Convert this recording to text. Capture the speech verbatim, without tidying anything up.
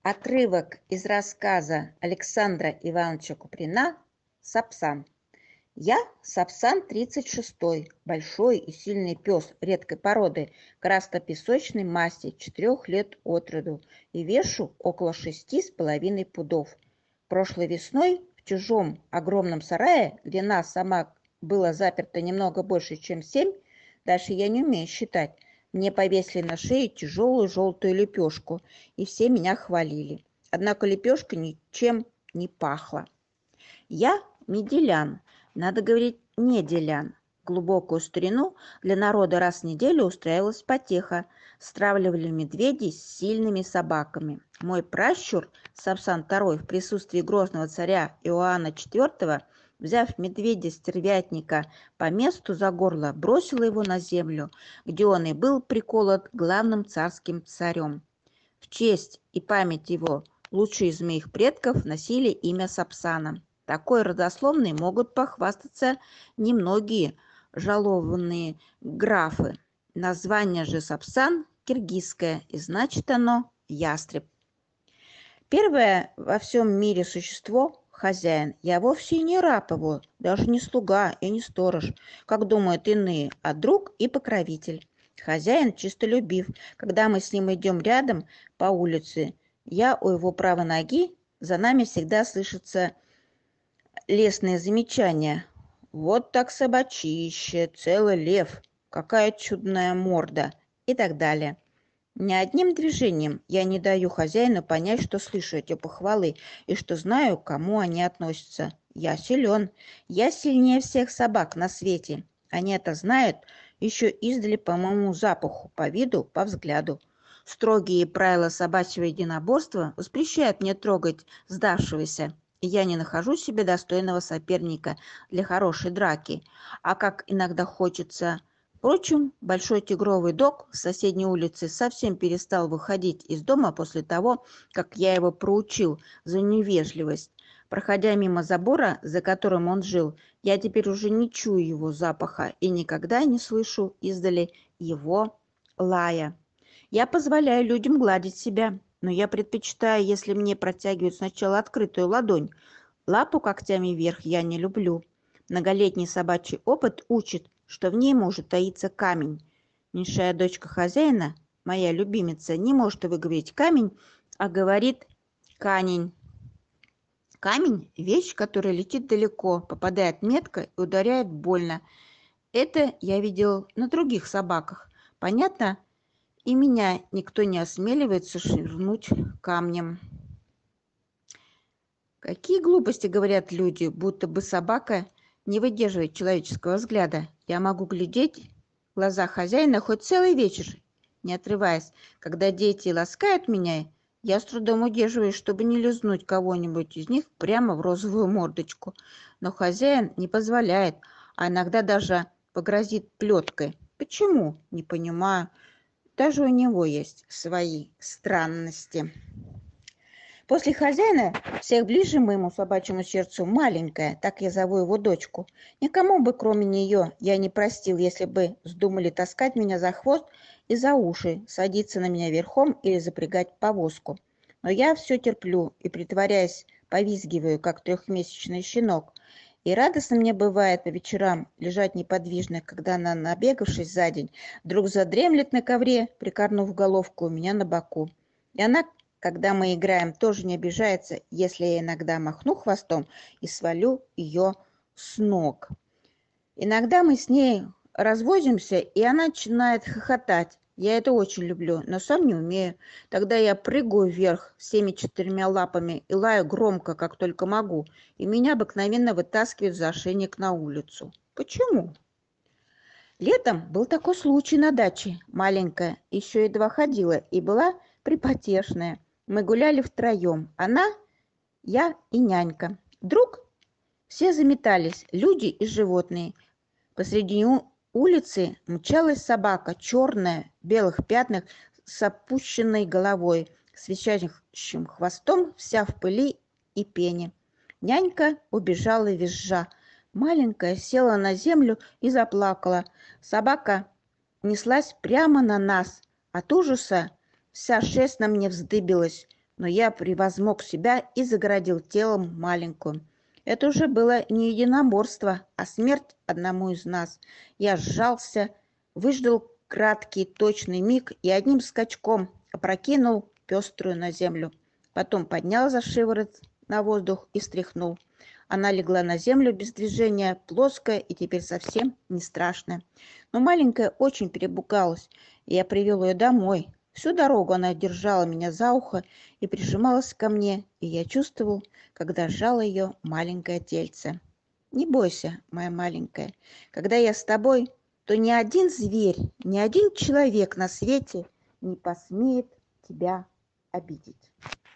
Отрывок из рассказа Александра Ивановича Куприна «Сапсан». Я Сапсан тридцать шестой, большой и сильный пес редкой породы, красно-песочной масти, четырех лет от роду, и вешу около шести с половиной пудов. Прошлой весной в чужом огромном сарае, где нас сама было заперто немного больше, чем семь, дальше я не умею считать, мне повесили на шею тяжелую желтую лепешку, и все меня хвалили. Однако лепешка ничем не пахла. Я Меделян, надо говорить не Делян. Глубокую старину для народа раз в неделю устраивалась потеха. Стравливали медведей с сильными собаками. Мой пращур, Сапсан второй, в присутствии грозного царя Иоанна четвёртого, взяв медведя-стервятника по месту за горло, бросила его на землю, где он и был приколот главным царским царем. В честь и память его лучшие из моих предков носили имя Сапсана. Такой родословной могут похвастаться немногие жалованные графы. Название же Сапсан киргизское, и значит оно ястреб. Первое во всем мире существо – хозяин. Я вовсе и не раб его, даже не слуга и не сторож, как думают иные, а друг и покровитель. Хозяин чистолюбив. Когда мы с ним идем рядом по улице, я у его правой ноги, за нами всегда слышится лестные замечания. Вот так собачище, целый лев, какая чудная морда и так далее. Ни одним движением я не даю хозяину понять, что слышу эти похвалы и что знаю, к кому они относятся. Я силен, я сильнее всех собак на свете. Они это знают еще издали по моему запаху, по виду, по взгляду. Строгие правила собачьего единоборства воспрещают мне трогать сдавшегося, и я не нахожу себе достойного соперника для хорошей драки. А как иногда хочется... Впрочем, большой тигровый дог с соседней улицы совсем перестал выходить из дома после того, как я его проучил за невежливость. Проходя мимо забора, за которым он жил, я теперь уже не чую его запаха и никогда не слышу издали его лая. Я позволяю людям гладить себя, но я предпочитаю, если мне протягивают сначала открытую ладонь. Лапу когтями вверх я не люблю. Многолетний собачий опыт учит, что в ней может таиться камень. Меньшая дочка хозяина, моя любимица, не может выговорить камень, а говорит канень. Камень – вещь, которая летит далеко, попадает метко и ударяет больно. Это я видел на других собаках. Понятно? И меня никто не осмеливается швырнуть камнем. Какие глупости говорят люди, будто бы собака не выдерживает человеческого взгляда. Я могу глядеть в глаза хозяина хоть целый вечер, не отрываясь. Когда дети ласкают меня, я с трудом удерживаюсь, чтобы не лизнуть кого-нибудь из них прямо в розовую мордочку. Но хозяин не позволяет, а иногда даже погрозит плеткой. Почему? Не понимаю. Даже у него есть свои странности. После хозяина всех ближе моему собачьему сердцу маленькая, так я зову его дочку. Никому бы, кроме нее, я не простил, если бы вздумали таскать меня за хвост и за уши, садиться на меня верхом или запрягать повозку. Но я все терплю и, притворяясь, повизгиваю, как трехмесячный щенок. И радостно мне бывает по вечерам лежать неподвижно, когда она, набегавшись за день, вдруг задремлет на ковре, прикорнув головку у меня на боку. И она, когда мы играем, тоже не обижается, если я иногда махну хвостом и свалю ее с ног. Иногда мы с ней развозимся, и она начинает хохотать. Я это очень люблю, но сам не умею. Тогда я прыгаю вверх всеми четырьмя лапами и лаю громко, как только могу, и меня обыкновенно вытаскивают за ошейник на улицу. Почему? Летом был такой случай на даче. Маленькая, еще едва ходила, и была припотешная. Мы гуляли втроем. Она, я и нянька. Вдруг все заметались, люди и животные. Посреди улицы мчалась собака, черная, в белых пятнах, с опущенной головой, с висящим хвостом, вся в пыли и пене. Нянька убежала визжа. Маленькая села на землю и заплакала. Собака неслась прямо на нас. От ужаса вся шерсть на мне вздыбилась. но я превозмог себя и загородил телом маленькую. Это уже было не единоборство, а смерть одному из нас. Я сжался, выждал краткий точный миг и одним скачком опрокинул пеструю на землю. Потом поднял за шиворот на воздух и стряхнул. Она легла на землю без движения, плоская и теперь совсем не страшная. Но маленькая очень перепугалась, и я привел ее домой. Всю дорогу она держала меня за ухо и прижималась ко мне, и я чувствовал, когда сжало ее маленькое тельце. Не бойся, моя маленькая, когда я с тобой, то ни один зверь, ни один человек на свете не посмеет тебя обидеть.